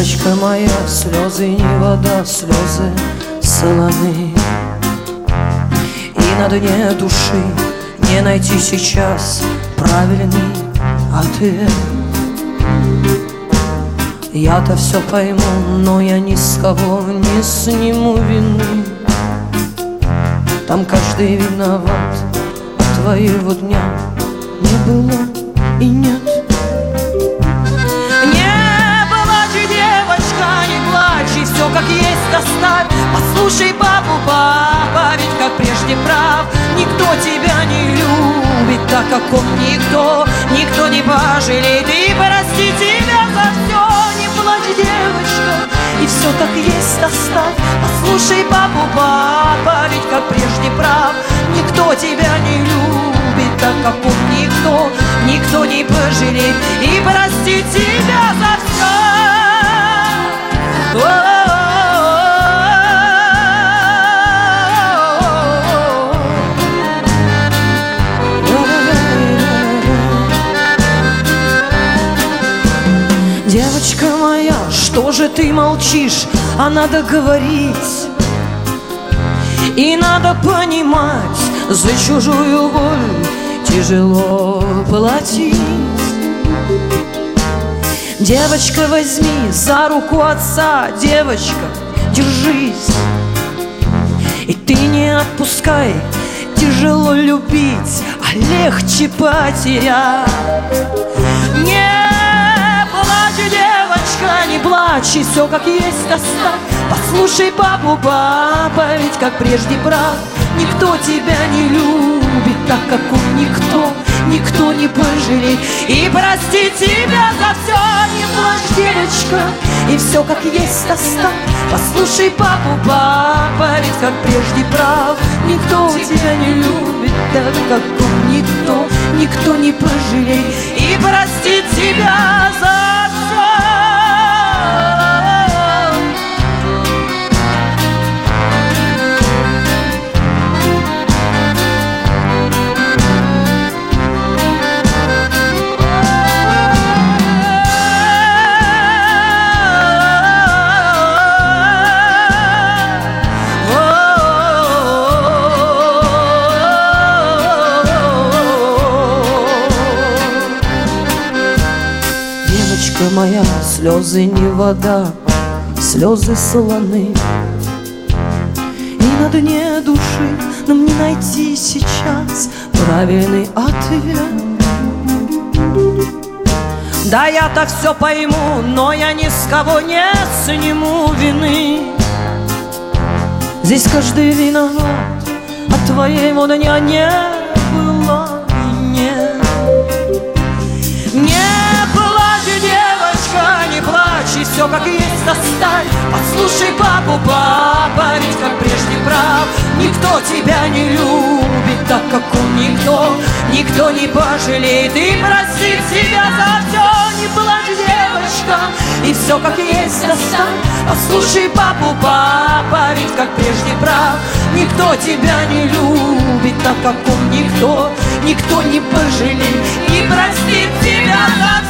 Девочка моя, слезы не вода, слезы солоны. И на дне души не найти сейчас правильный ответ. Я-то все пойму, но я ни с кого не сниму вины. Там каждый виноват, а твоего дня не было и нет. Все как есть оставь, послушай папу, папа ведь как прежде прав. Никто тебя не любит так, как он, никто не пожалеет и прости тебя за все. Не плачь, девочка, и все как есть оставь, послушай папу, папа ведь как прежде прав. Никто тебя не любит так, как он, никто не пожалеет и прости тебя за все. Девочка моя, что же ты молчишь? А надо говорить и надо понимать, за чужую боль тяжело платить. Девочка, возьми за руку отца, девочка, держись. И ты не отпускай, тяжело любить, а легче потерять. Не плачь, девочка, не плачь, и все как есть оставь. Послушай папу, папа ведь как прежде прав. Никто тебя не любит так, как он, никто не пожалеет и прости тебя за все. Не плачь, девочка, и все как есть оставь. Послушай папу, папа ведь как прежде прав. Никто тебя не любит так, как он, никто не пожалеет и прости тебя за все. Девочка моя, слезы не вода, слезы солоны. И на дне души нам не найти сейчас правильный ответ. Да я-то все пойму, но я ни с кого не сниму вины. Здесь каждый виноват, а твоего дня не было и нет. И все как есть оставь, послушай папу, папа ведь как прежде прав. Никто тебя не любит так, как он, никто не пожалеет и простит тебя за все. Не плачь, девочка, и все как есть оставь, послушай папу, папа ведь как прежде прав. Никто тебя не любит так, как он, никто не пожалеет и простит тебя за все.